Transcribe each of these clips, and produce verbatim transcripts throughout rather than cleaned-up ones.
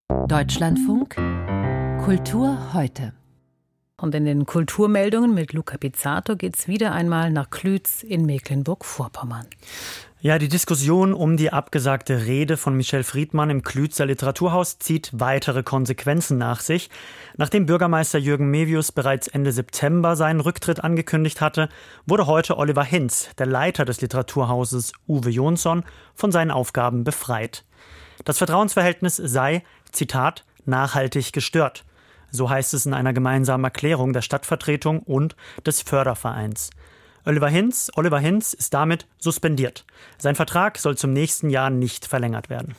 Deutschlandfunk Kultur heute. Und in den Kulturmeldungen mit Luca Pizzato geht es wieder einmal nach Klütz in Mecklenburg-Vorpommern. Ja, die Diskussion um die abgesagte Rede von Michel Friedmann im Klützer Literaturhaus zieht weitere Konsequenzen nach sich. Nachdem Bürgermeister Jürgen Mevius bereits Ende September seinen Rücktritt angekündigt hatte, wurde heute Oliver Hinz, der Leiter des Literaturhauses Uwe Jonsson, von seinen Aufgaben befreit. Das Vertrauensverhältnis sei, Zitat, nachhaltig gestört. So heißt es in einer gemeinsamen Erklärung der Stadtvertretung und des Fördervereins. Oliver Hinz, Oliver Hinz ist damit suspendiert. Sein Vertrag soll zum nächsten Jahr nicht verlängert werden.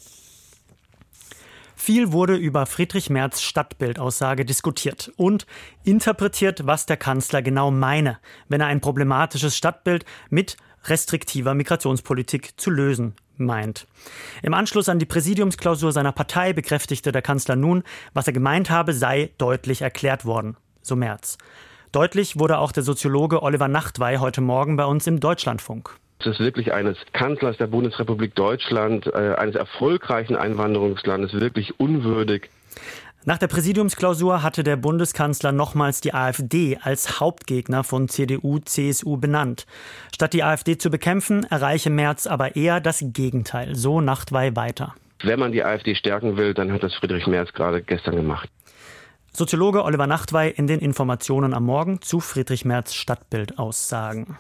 Viel wurde über Friedrich Merz' Stadtbildaussage diskutiert und interpretiert, was der Kanzler genau meine, wenn er ein problematisches Stadtbild mit restriktiver Migrationspolitik zu lösen meint. Im Anschluss an die Präsidiumsklausur seiner Partei bekräftigte der Kanzler nun, was er gemeint habe, sei deutlich erklärt worden, so Merz. Deutlich wurde auch der Soziologe Oliver Nachtwey heute Morgen bei uns im Deutschlandfunk. Das ist wirklich eines Kanzlers der Bundesrepublik Deutschland, äh, eines erfolgreichen Einwanderungslandes, wirklich unwürdig. Nach der Präsidiumsklausur hatte der Bundeskanzler nochmals die AfD als Hauptgegner von C D U, C S U benannt. Statt die AfD zu bekämpfen, erreiche Merz aber eher das Gegenteil. So Nachtwey weiter. Wenn man die AfD stärken will, dann hat das Friedrich Merz gerade gestern gemacht. Soziologe Oliver Nachtwey in den Informationen am Morgen zu Friedrich Merz' Stadtbildaussagen.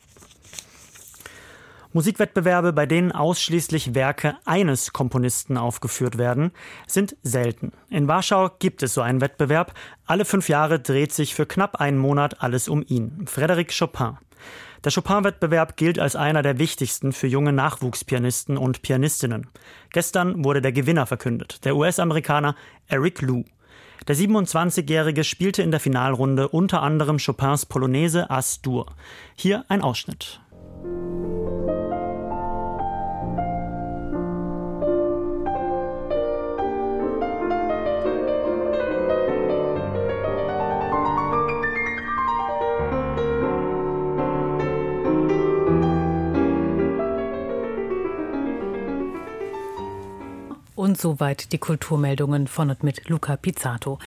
Musikwettbewerbe, bei denen ausschließlich Werke eines Komponisten aufgeführt werden, sind selten. In Warschau gibt es so einen Wettbewerb. Alle fünf Jahre dreht sich für knapp einen Monat alles um ihn. Frédéric Chopin. Der Chopin-Wettbewerb gilt als einer der wichtigsten für junge Nachwuchspianisten und Pianistinnen. Gestern wurde der Gewinner verkündet, der U S-Amerikaner Eric Liu. Der siebenundzwanzigjährige spielte in der Finalrunde unter anderem Chopins Polonaise As-Dur. Hier ein Ausschnitt. Und soweit die Kulturmeldungen von und mit Luca Pizzato.